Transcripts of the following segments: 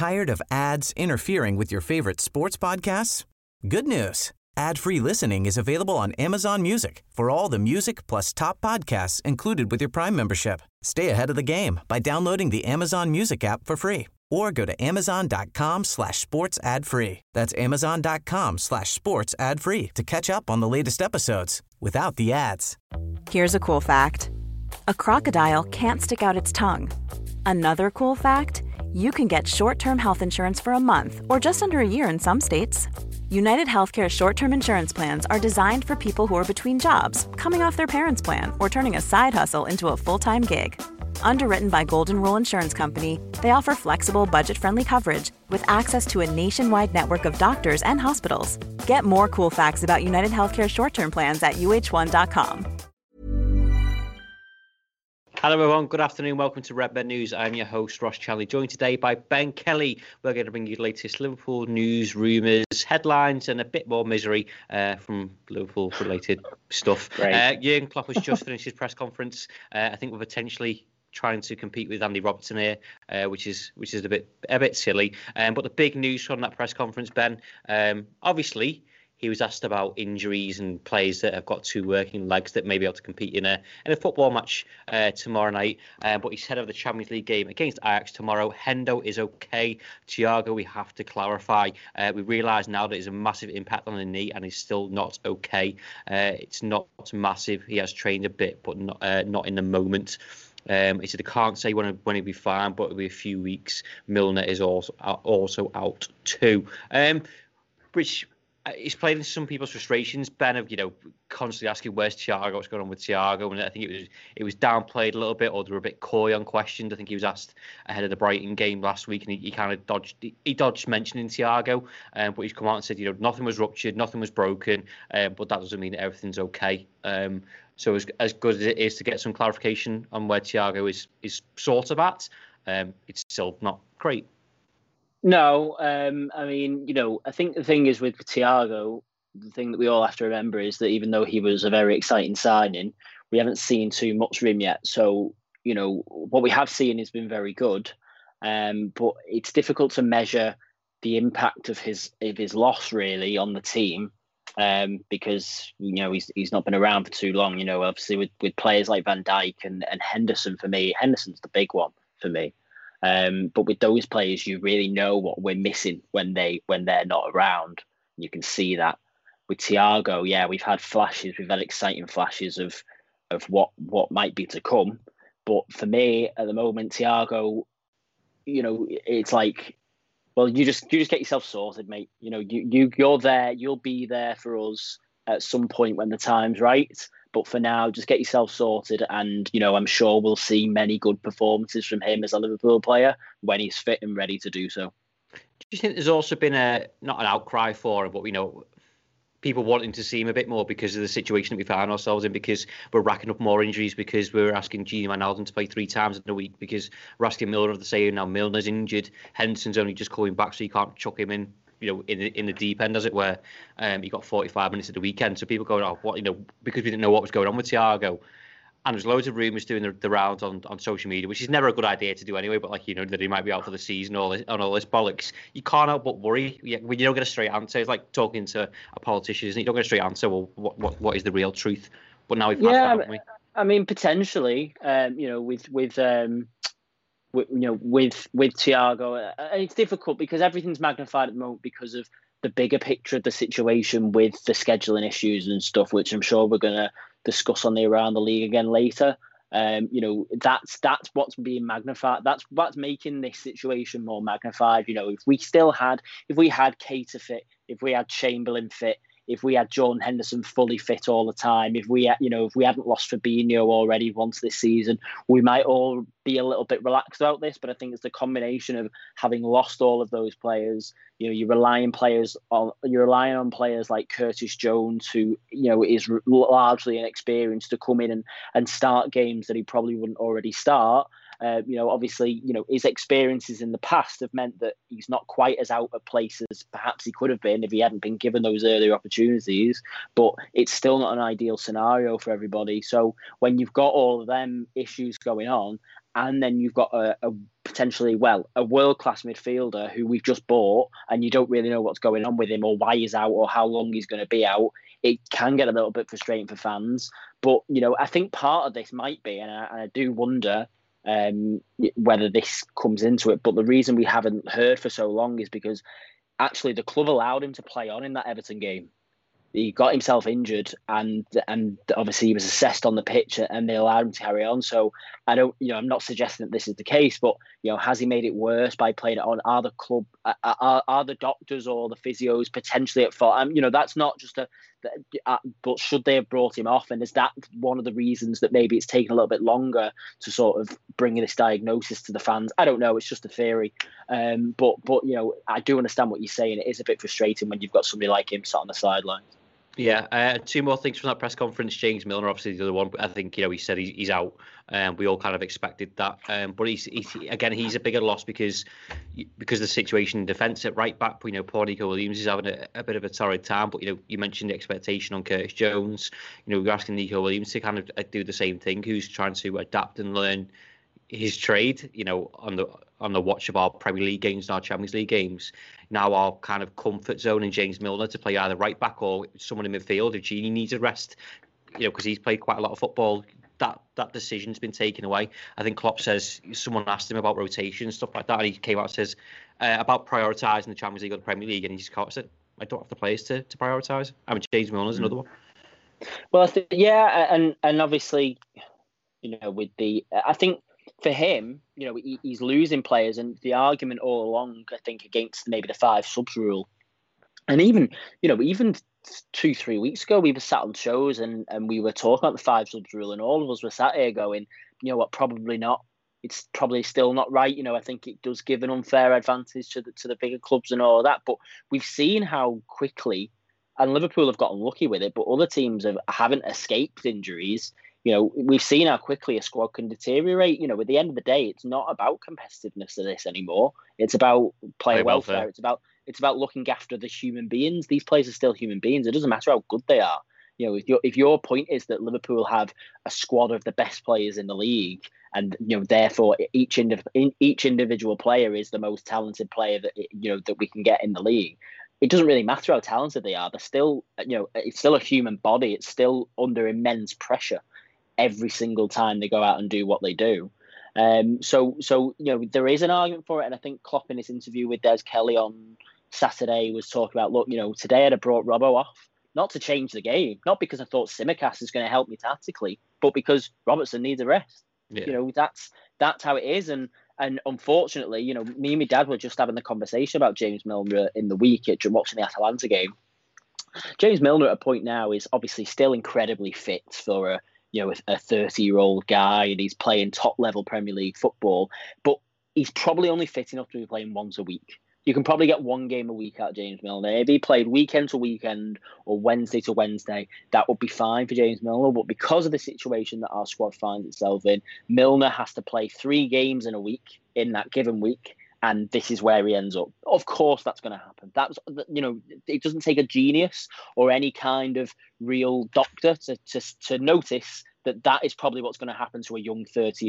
Tired of ads interfering with your favorite sports podcasts? Good news. Ad-free listening is available on Amazon Music for all the music plus top podcasts included with your Prime membership. Stay ahead of the game by downloading the Amazon Music app for free or go to amazon.com/sports ad free. That's amazon.com/sports ad free to catch up on the latest episodes without the ads. Here's a cool fact. A crocodile can't stick out its tongue. Another cool fact, you can get short-term health insurance for a month or just under a year in some states. United Healthcare short-term insurance plans are designed for people who are between jobs, coming off their parents' plan, or turning a side hustle into a full-time gig. Underwritten by Golden Rule Insurance Company, they offer flexible, budget-friendly coverage with access to a nationwide network of doctors and hospitals. Get more cool facts about United Healthcare short-term plans at uh1.com. Hello everyone, good afternoon, welcome to Redmen News. I'm your host Ross Charlie, joined today by Ben Kelly. We're going to bring you the latest Liverpool news, rumours, headlines and a bit more misery from Liverpool related stuff. Jurgen Klopp has just finished his press conference. I think we're potentially trying to compete with Andy Robertson here, which is a bit silly. But the big news from that press conference, Ben, obviously he was asked about injuries and players that have got two working legs that may be able to compete in a football match tomorrow night. But he said of the Champions League game against Ajax tomorrow, Hendo is okay. Thiago, we have to clarify. We realise now that there's a massive impact on the knee and he's still not okay. It's not massive. He has trained a bit, but not in the moment. He said I can't say when he'll be fine, but it'll be a few weeks. Milner is also out too. Which it's played into some people's frustrations, Ben, of constantly asking where's Thiago, what's going on with Thiago, and I think it was downplayed a little bit, or they were a bit coy on questions. I think he was asked ahead of the Brighton game last week, and he kind of dodged mentioning Thiago, but he's come out and said nothing was ruptured, nothing was broken, but that doesn't mean that everything's okay. So as good as it is to get some clarification on where Thiago is sort of at, it's still not great. No, I mean, I think the thing is with Thiago, the thing that we all have to remember is that even though he was a very exciting signing, we haven't seen too much of him yet. So, what we have seen has been very good, but it's difficult to measure the impact of his loss really on the team, because he's not been around for too long. Obviously with players like Van Dijk and Henderson, for me, Henderson's the big one for me. But with those players, you really know what we're missing when they're not around. You can see that. With Thiago, yeah, we've had exciting flashes of what might be to come. But for me, at the moment, Thiago, it's like, well, you just get yourself sorted, mate. You're there, you'll be there for us at some point when the time's right. But for now, just get yourself sorted. And, I'm sure we'll see many good performances from him as a Liverpool player when he's fit and ready to do so. Do you think there's also been not an outcry for him, but people wanting to see him a bit more because of the situation that we found ourselves in, because we're racking up more injuries, because we're asking Gini Wijnaldum to play 3 times in a week, because we're asking Milner to say now Milner's injured, Henderson's only just coming back, so you can't chuck him in, in the deep end, as it were. He got 45 minutes at the weekend, so people going, because we didn't know what was going on with Thiago. And there's loads of rumours doing the rounds on social media, which is never a good idea to do anyway, but that he might be out for the season, all this bollocks. You can't help but worry when you don't get a straight answer. It's like talking to a politician, isn't it? You don't get a straight answer. Well, what is the real truth? But now we've had that, haven't we? I mean, potentially, with Thiago, and it's difficult because everything's magnified at the moment because of the bigger picture of the situation with the scheduling issues and stuff, which I'm sure we're going to discuss on the Around the League again later. That's what's being magnified. That's making this situation more magnified. If we had Keita fit, if we had Chamberlain fit, if we had Jordan Henderson fully fit all the time, if we hadn't lost Fabinho already once this season, we might all be a little bit relaxed about this. But I think it's the combination of having lost all of those players. You're relying on players like Curtis Jones, who is largely inexperienced, to come in and start games that he probably wouldn't already start. Obviously, his experiences in the past have meant that he's not quite as out of place as perhaps he could have been if he hadn't been given those earlier opportunities. But it's still not an ideal scenario for everybody. So when you've got all of them issues going on, and then you've got a potentially, a world-class midfielder who we've just bought, and you don't really know what's going on with him or why he's out or how long he's going to be out, it can get a little bit frustrating for fans. But, I think part of this might be, and I do wonder whether this comes into it, but the reason we haven't heard for so long is because actually the club allowed him to play on in that Everton game. He got himself injured, and obviously he was assessed on the pitch, and they allowed him to carry on. So I don't, I'm not suggesting that this is the case, but has he made it worse by playing it on? Are the club, are the doctors or the physios potentially at fault? That's not just but should they have brought him off? And is that one of the reasons that maybe it's taken a little bit longer to sort of bring this diagnosis to the fans? I don't know. It's just a theory. But I do understand what you're saying. It is a bit frustrating when you've got somebody like him sat on the sidelines. Yeah, two more things from that press conference. James Milner, obviously the other one, but I think he said he's out. We all kind of expected that. But he's a bigger loss because of the situation in defence at right back. Poor Nico Williams is having a bit of a torrid time. But you mentioned the expectation on Curtis Jones. We're asking Nico Williams to kind of do the same thing. Who's trying to adapt and learn his trade. On the watch of our Premier League games and our Champions League games. Now our kind of comfort zone in James Milner to play either right back or someone in midfield. If Gini needs a rest, because he's played quite a lot of football, that decision's been taken away. I think Klopp says, someone asked him about rotation and stuff like that, and he came out and says about prioritising the Champions League or the Premier League, and he just said, I don't have the players to prioritise. James Milner's another one. Well, and obviously, with I think for him, he's losing players, and the argument all along, I think, against maybe the 5 subs rule, and even 2-3 weeks ago, we were sat on shows and we were talking about the 5 subs rule, and all of us were sat here going, probably not. It's probably still not right. I think it does give an unfair advantage to the bigger clubs and all of that. But we've seen how quickly, and Liverpool have gotten lucky with it, but other teams haven't escaped injuries. We've seen how quickly a squad can deteriorate. At the end of the day, it's not about competitiveness of this anymore. It's about player welfare. It's about looking after the human beings. These players are still human beings. It doesn't matter how good they are. If your point is that Liverpool have a squad of the best players in the league, and therefore each individual player is the most talented player that we can get in the league, it doesn't really matter how talented they are. They're still, it's still a human body. It's still under immense pressure every single time they go out and do what they do. So there is an argument for it, and I think Klopp in his interview with Des Kelly on Saturday was talking about, look, today I'd have brought Robbo off, not to change the game, not because I thought Tsimikas is going to help me tactically, but because Robertson needs a rest. Yeah. That's how it is, and unfortunately, me and my dad were just having the conversation about James Milner in the week at watching the Atalanta game. James Milner at a point now is obviously still incredibly fit for a 30-year-old guy, and he's playing top-level Premier League football, but he's probably only fit enough to be playing once a week. You can probably get one game a week out of James Milner. If he played weekend to weekend or Wednesday to Wednesday, that would be fine for James Milner. But because of the situation that our squad finds itself in, Milner has to play 3 games in a week in that given week, and this is where he ends up. Of course, that's going to happen. That's it doesn't take a genius or any kind of real doctor to notice that is probably what's going to happen to a young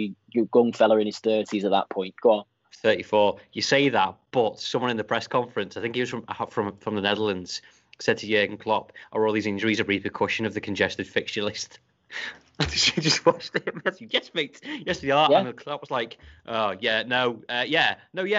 fella in his 30s at that point. Go on. 34. You say that, but someone in the press conference, I think he was from the Netherlands, said to Jurgen Klopp, "Are all these injuries a repercussion of the congested fixture list?" She just watched it. Yes, mate. Yes, they are. Yeah. And Klopp was like, "Oh, yeah, no, yeah,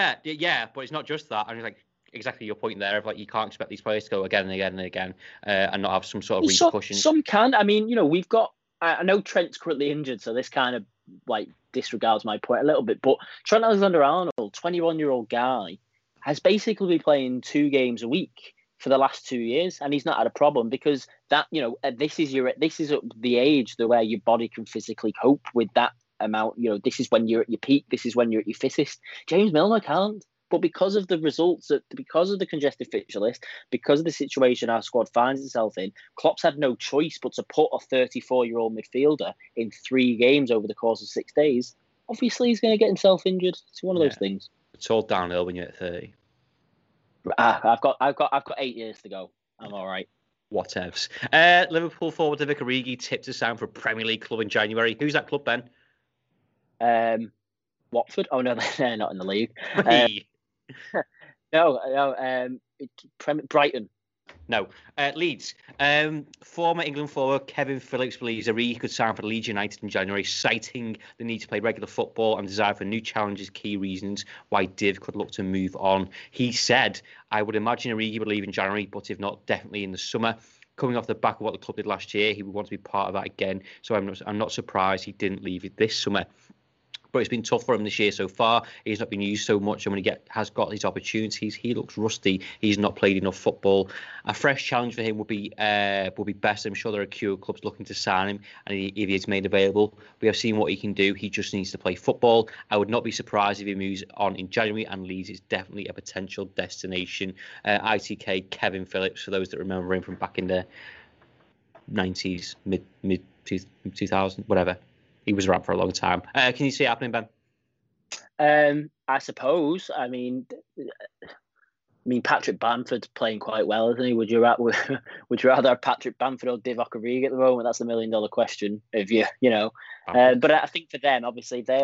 but it's not just that." And he's like, exactly your point there of like, you can't expect these players to go again and again and again and not have some sort of repercussions. Some can. I mean, we've got. I know Trent's currently injured, so this kind of like disregards my point a little bit. But Trent Alexander-Arnold, 21-year-old guy, has basically been playing 2 games a week for the last 2 years, and he's not had a problem because that this is the age where your body can physically cope with that amount. This is when you're at your peak. This is when you're at your fittest. James Milner can't. But because of the results, because of the congested fixture list, because of the situation our squad finds itself in, Klopp's had no choice but to put a 34-year-old midfielder in 3 games over the course of 6 days. Obviously, he's going to get himself injured. It's one of those things. It's all downhill when you're at 30. I've got 8 years to go. I'm all right. Whatevs. Liverpool forward Divock Origi tipped to sign for a Premier League club in January. Who's that club, Ben? Watford. Oh no, they're not in the league. Hey. Brighton. No. Leeds. Former England forward Kevin Phillips believes Origi could sign for Leeds United in January, citing the need to play regular football and desire for new challenges, key reasons why Div could look to move on. He said, I would imagine Origi would leave in January, but if not, definitely in the summer. Coming off the back of what the club did last year, he would want to be part of that again. So I'm not surprised he didn't leave it this summer. But it's been tough for him this year so far. He's not been used so much, and when he has got his opportunities, he looks rusty. He's not played enough football. A fresh challenge for him would be best. I'm sure there are few clubs looking to sign him, and if he is made available, we have seen what he can do. He just needs to play football. I would not be surprised if he moves on in January, and Leeds is definitely a potential destination. ITK Kevin Phillips, for those that remember him from back in the 90s, mid 2000, whatever. He was around for a long time. Can you see it happening, Ben? I suppose. I mean, Patrick Bamford's playing quite well, isn't he? Would you rather have Patrick Bamford or Divock Origi at the moment? That's the $1 million question. But I think for them, obviously, they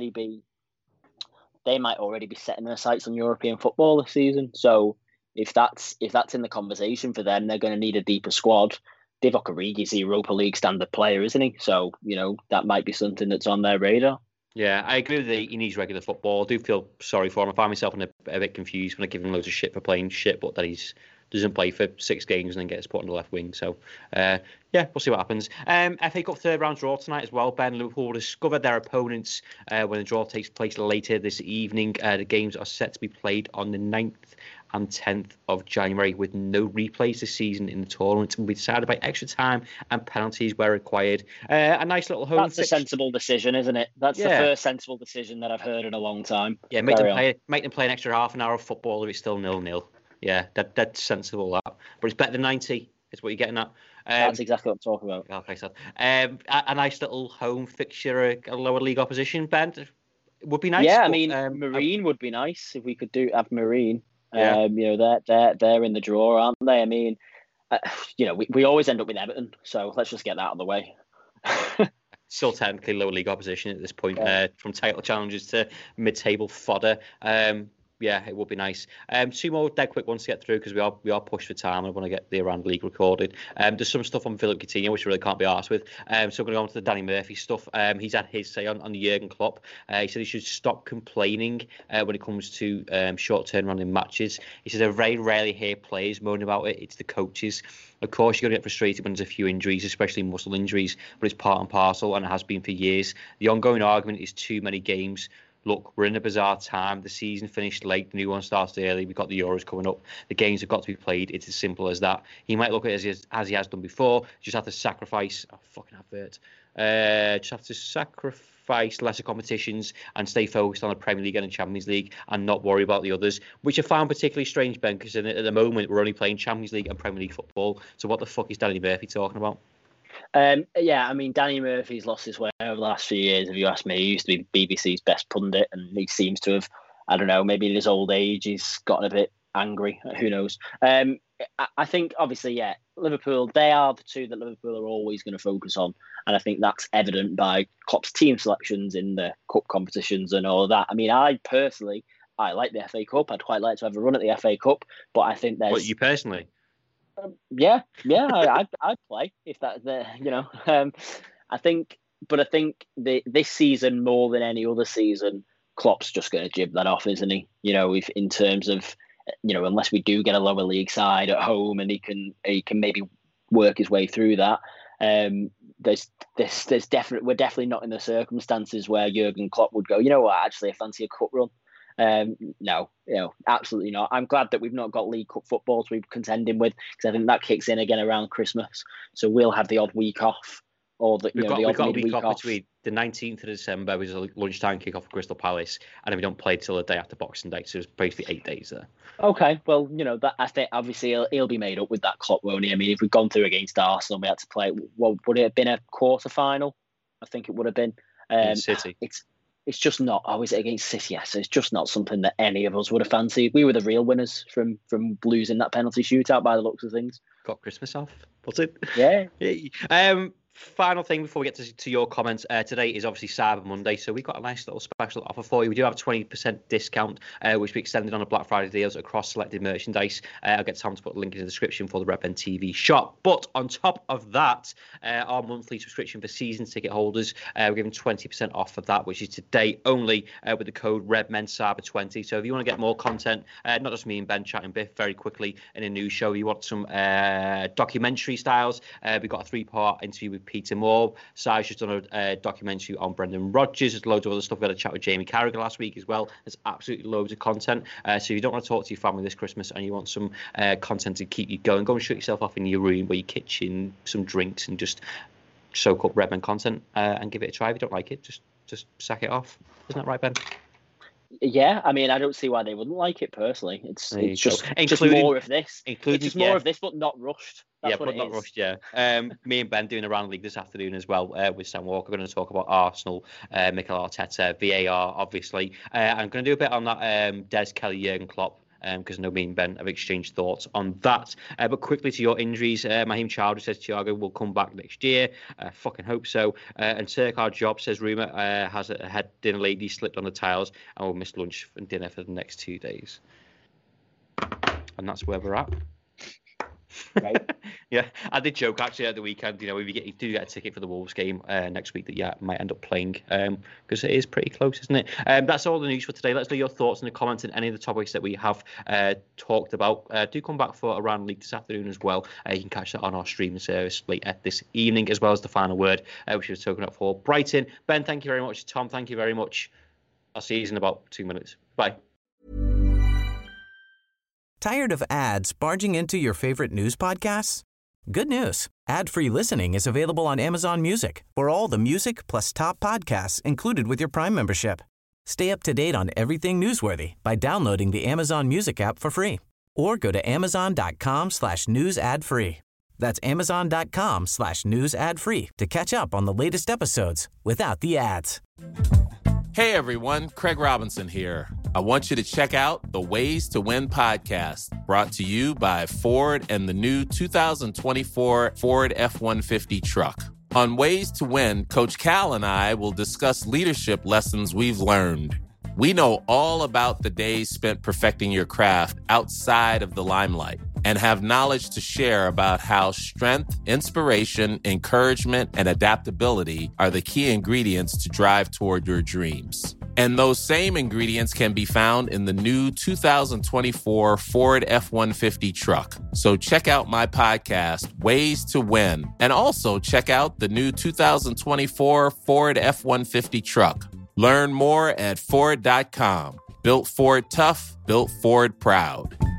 might already be setting their sights on European football this season. So if that's in the conversation for them, they're going to need a deeper squad. Divock Origi's a Europa League standard player, isn't he? So, that might be something that's on their radar. Yeah, I agree that he needs regular football. I do feel sorry for him. I find myself a bit confused when I give him loads of shit for playing shit, but that he doesn't play for 6 games and then gets put on the left wing. So, we'll see what happens. FA Cup third round draw tonight as well, Ben. Liverpool will discover their opponents when the draw takes place later this evening. The games are set to be played on the 9th and 10th of January with no replays this season in the tournament. Will be decided by extra time and penalties where required. A nice little home. That's a sensible decision, isn't it? That's the first sensible decision that I've heard in a long time. Yeah, make them play an extra half an hour of football if it's still 0-0. Yeah, that's sensible. That, but it's better than 90. Is what you're getting at. That's exactly what I'm talking about. Okay, so a nice little home fixture, a lower league opposition. Ben, would be nice. Yeah, Marine would be nice if we could have Marine. Yeah. They're in the draw, aren't they? I mean, we always end up with Everton, so let's just get that out of the way. Still technically lower league opposition at this point, from title challenges to mid-table fodder. It would be nice. 2 more dead quick ones to get through because we are pushed for time. I want to get the Iran League recorded. There's some stuff on Philippe Coutinho which I really can't be arsed with. So I'm going to go on to the Danny Murphy stuff. He's had his say on the Jurgen Klopp. He said he should stop complaining when it comes to short turnaround in matches. He says I very rarely hear players moaning about it. It's the coaches. Of course, you're going to get frustrated when there's a few injuries, especially muscle injuries, but it's part and parcel, and it has been for years. The ongoing argument is too many games. Look, we're in a bizarre time. The season finished late. The new one started early. We've got the Euros coming up. The games have got to be played. It's as simple as that. He might look at it as he has done before. Just have to sacrifice... just have to sacrifice lesser competitions and stay focused on the Premier League and the Champions League and not worry about the others, which I found particularly strange, Ben, because at the moment we're only playing Champions League and Premier League football. So what the fuck is Danny Murphy talking about? Danny Murphy's lost his way over the last few years, if you ask me. He used to be BBC's best pundit, and he seems to have, I don't know, maybe in his old age he's gotten a bit angry. Who knows? I think, obviously, Liverpool, they are the two that Liverpool are always going to focus on, and I think that's evident by Klopp's team selections in the cup competitions and all of that. I mean, I like the FA Cup. I'd quite like to have a run at the FA Cup, but I think there's... What, you personally? I'd play if that's I think this season more than any other season, Klopp's just going to jib that off, isn't he? If in terms of unless we do get a lower league side at home and he can maybe work his way through that. There's definitely, we're definitely not in the circumstances where Jurgen Klopp would go, actually I fancy a cup run. No, absolutely not. I'm glad that we've not got League Cup football to be contending with, because I think that kicks in again around Christmas. So we'll have the odd week off, or we've got a week off between the 19th of December, which is a lunchtime kick-off for Crystal Palace, and then we don't play till the day after Boxing Day. So it's basically 8 days there. Okay, well, that I think obviously he'll be made up with that Klopp, won't he? I mean, if we'd gone through against Arsenal, we had to play. Well, would it have been a quarter final? I think it would have been. City. It's just not. Oh, is it against City? Yes, it's just not something that any of us would have fancied. We were the real winners from losing that penalty shootout by the looks of things. Got Christmas off. Was it? Yeah. Final thing before we get to your comments, today is obviously Cyber Monday, so we've got a nice little special offer for you. We do have a 20% discount, which we extended on a Black Friday deals across selected merchandise. I'll get Tom to put a link in the description for the Red Ben TV shop. But on top of that, our monthly subscription for season ticket holders, we're giving 20% off of that, which is today only with the code RedmenCyber20. So if you want to get more content, not just me and Ben chatting Biff very quickly in a news show, you want some documentary styles, we've got a 3-part interview with Peter Moore. Si's just done a documentary on Brendan Rodgers. There's loads of other stuff. We had a chat with Jamie Carragher last week as well. There's absolutely loads of content. So if you don't want to talk to your family this Christmas and you want some content to keep you going, go and shut yourself off in your room or your kitchen, some drinks, and just soak up Redmen content and give it a try. If you don't like it, just sack it off. Isn't that right, Ben? Yeah, I mean, I don't see why they wouldn't like it personally. It's just more of this. It's just more of this, but not rushed. That's what it is. Not rushed, yeah. Me and Ben doing a round league this afternoon as well with Sam Walker. We're going to talk about Arsenal, Mikel Arteta, VAR, obviously. I'm going to do a bit on that Des Kelly, Jurgen Klopp, because I know me and Ben have exchanged thoughts on that. But quickly to your injuries, Mahim Chowdhury says Thiago will come back next year. Fucking hope so. And Serkar Job says rumour has a head dinner lady slipped on the tiles and will miss lunch and dinner for the next 2 days. And that's where we're at. Right. Yeah, I did joke actually at the weekend, if you do get a ticket for the Wolves game next week, that might end up playing, because it is pretty close, isn't it? That's all the news for today. Let's know your thoughts in the comments on any of the topics that we have talked about. Do come back for a round league this afternoon as well. You can catch that on our streaming service late this evening, as well as the final word, which was talking up for Brighton. Ben, thank you very much. Tom, thank you very much. I'll see you in about 2 minutes. Bye. Tired of ads barging into your favorite news podcasts? Good news. Ad-free listening is available on Amazon Music for all the music plus top podcasts included with your Prime membership. Stay up to date on everything newsworthy by downloading the Amazon Music app for free or go to amazon.com/news ad free. That's amazon.com/news ad free to catch up on the latest episodes without the ads. Hey everyone, Craig Robinson here. I want you to check out the Ways to Win podcast, brought to you by Ford and the new 2024 Ford F-150 truck. On Ways to Win, Coach Cal and I will discuss leadership lessons we've learned. We know all about the days spent perfecting your craft outside of the limelight and have knowledge to share about how strength, inspiration, encouragement, and adaptability are the key ingredients to drive toward your dreams. And those same ingredients can be found in the new 2024 Ford F-150 truck. So check out my podcast, Ways to Win, and also check out the new 2024 Ford F-150 truck. Learn more at Ford.com. Built Ford tough, built Ford proud.